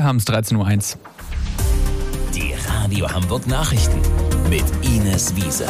haben es 13.01 Uhr. Die Radio Hamburg Nachrichten mit Ines Wiese.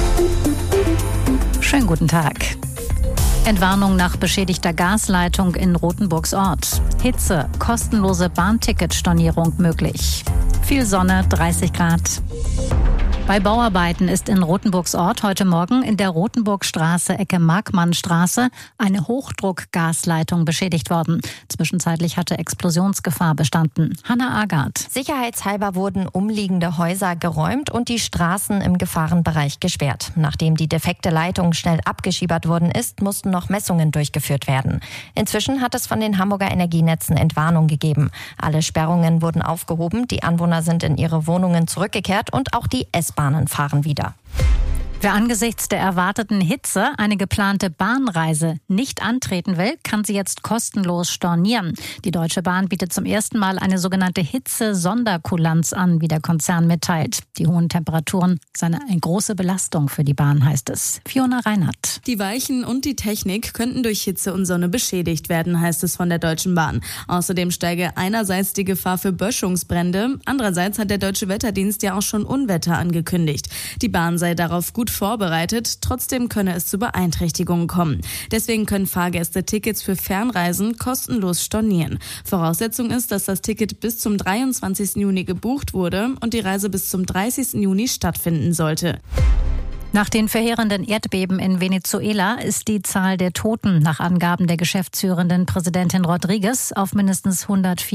Schönen guten Tag. Entwarnung nach beschädigter Gasleitung in Rothenburgs Ort. Hitze, kostenlose Bahnticketstornierung möglich. Viel Sonne, 30 Grad. Bei Bauarbeiten ist in Rothenburgs Ort heute Morgen in der Rothenburgstraße Ecke Markmannstraße eine Hochdruckgasleitung beschädigt worden. Zwischenzeitlich hatte Explosionsgefahr bestanden. Hanna Agard. Sicherheitshalber wurden umliegende Häuser geräumt und die Straßen im Gefahrenbereich gesperrt. Nachdem die defekte Leitung schnell abgeschiebert worden ist, mussten noch Messungen durchgeführt werden. Inzwischen hat es von den Hamburger Energienetzen Entwarnung gegeben. Alle Sperrungen wurden aufgehoben, die Anwohner sind in ihre Wohnungen zurückgekehrt und auch die S-Bahnen fahren wieder. Wer angesichts der erwarteten Hitze eine geplante Bahnreise nicht antreten will, kann sie jetzt kostenlos stornieren. Die Deutsche Bahn bietet zum ersten Mal eine sogenannte Hitze-Sonderkulanz an, wie der Konzern mitteilt. Die hohen Temperaturen seien eine große Belastung für die Bahn, heißt es. Fiona Reinhardt. Die Weichen und die Technik könnten durch Hitze und Sonne beschädigt werden, heißt es von der Deutschen Bahn. Außerdem steige einerseits die Gefahr für Böschungsbrände, andererseits hat der Deutsche Wetterdienst ja auch schon Unwetter angekündigt. Die Bahn sei darauf gut vorbereitet, trotzdem könne es zu Beeinträchtigungen kommen. Deswegen können Fahrgäste Tickets für Fernreisen kostenlos stornieren. Voraussetzung ist, dass das Ticket bis zum 23. Juni gebucht wurde und die Reise bis zum 30. Juni stattfinden sollte. Nach den verheerenden Erdbeben in Venezuela ist die Zahl der Toten nach Angaben der geschäftsführenden Präsidentin Rodriguez auf mindestens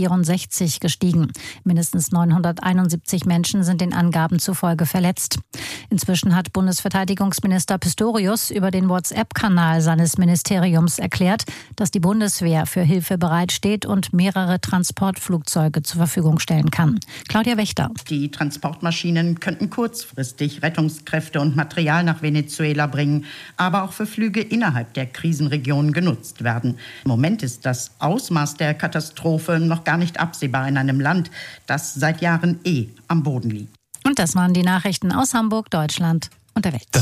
164 gestiegen. Mindestens 971 Menschen sind den Angaben zufolge verletzt. Inzwischen hat Bundesverteidigungsminister Pistorius über den WhatsApp-Kanal seines Ministeriums erklärt, dass die Bundeswehr für Hilfe bereitsteht und mehrere Transportflugzeuge zur Verfügung stellen kann. Claudia Wächter. Die Transportmaschinen könnten kurzfristig Rettungskräfte und Material nach Venezuela bringen, aber auch für Flüge innerhalb der Krisenregionen genutzt werden. Im Moment ist das Ausmaß der Katastrophe noch gar nicht absehbar in einem Land, das seit Jahren am Boden liegt. Und das waren die Nachrichten aus Hamburg, Deutschland und der Welt.